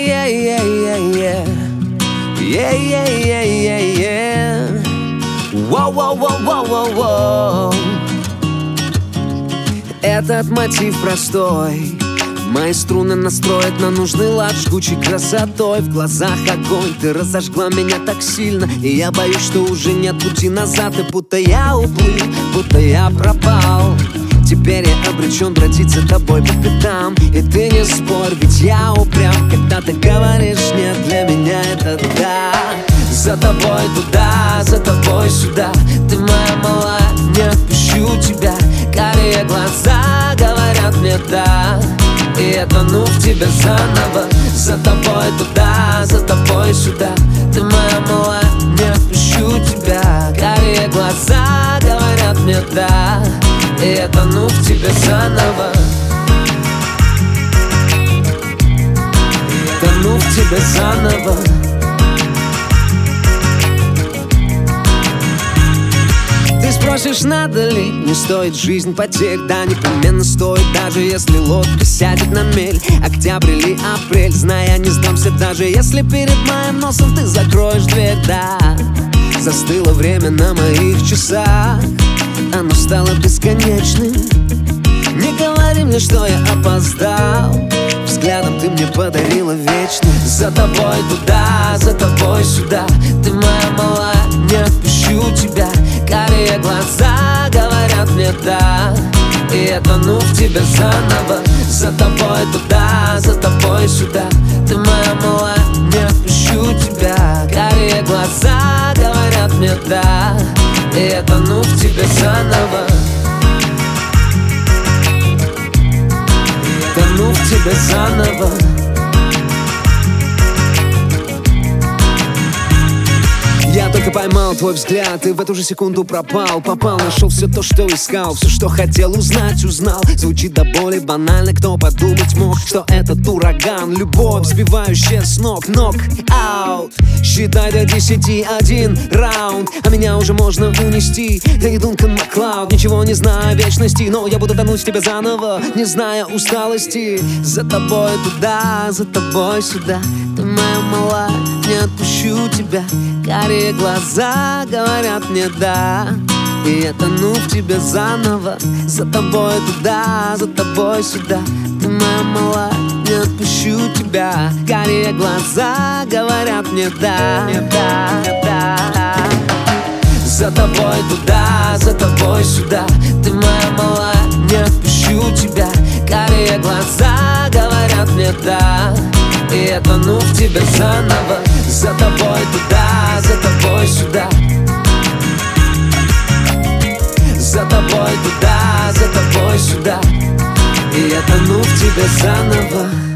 yeah, yeah, yeah, yeah. Yeah, yeah, yeah, yeah, yeah. Воу, воу, воу, воу, воу, воу. Этот мотив простой мои струны настроят на нужный лад жгучей красотой. В глазах огонь, ты разожгла меня так сильно, и я боюсь, что уже нет пути назад. И будто я уплыл, будто я пропал. Теперь я обречен бродить за тобой по пятам. И ты не спорь, ведь я упрям, когда ты говоришь нет, для меня это да. За тобой туда, за тобой сюда. Ты моя малая, не отпущу тебя. Карие глаза говорят мне да. И я тону в тебе заново. За тобой туда, за тобой сюда. Ты моя малая, не отпущу тебя. Карие глаза говорят мне да. И я тону в тебе заново. Тону в тебе заново. Ты спросишь, надо ли, не стоит жизнь потерь. Да, непременно стоит, даже если лодка сядет на мель. Октябрь или апрель, зная, я не сдамся, даже если перед моим носом ты закроешь дверь. Да, застыло время на моих часах, оно стало бесконечным. Не говори мне, что я опоздал, взглядом ты мне подарила вечность. За тобой туда, за тобой сюда. Ты моя малая, не отпущу тебя. Карие глаза говорят мне да. И я тону в тебе заново. За тобой туда, за тобой сюда. Ты моя малая, не отпущу тебя. Карие глаза говорят мне да. И я тону в тебе заново. Тону в тебе заново. Я только поймал твой взгляд, и в эту же секунду пропал. Попал, нашел все то, что искал. Все, что хотел узнать, узнал. Звучит до боли банально, кто подумать мог, что этот ураган, любовь, сбивающая с ног. Нок-аут. Считай до 10, один раунд, а меня уже можно унести. Ты Дункан Маклауд, ничего не знаю о вечности, но я буду тонуть в тебя заново, не зная усталости. За тобой туда, за тобой сюда. Ты моя малая, не отпущу тебя. Карие глаза говорят мне да. И я тону в тебе заново. За тобой туда, за тобой сюда. Ты моя малая, не отпущу тебя. Карие глаза говорят мне да. За тобой туда, за тобой сюда. Ты моя малая, не отпущу тебя. Карие глаза говорят мне да. И я тону в тебе заново. За тобой туда, за тобой сюда. За тобой туда, за тобой сюда. И я тону в тебе заново.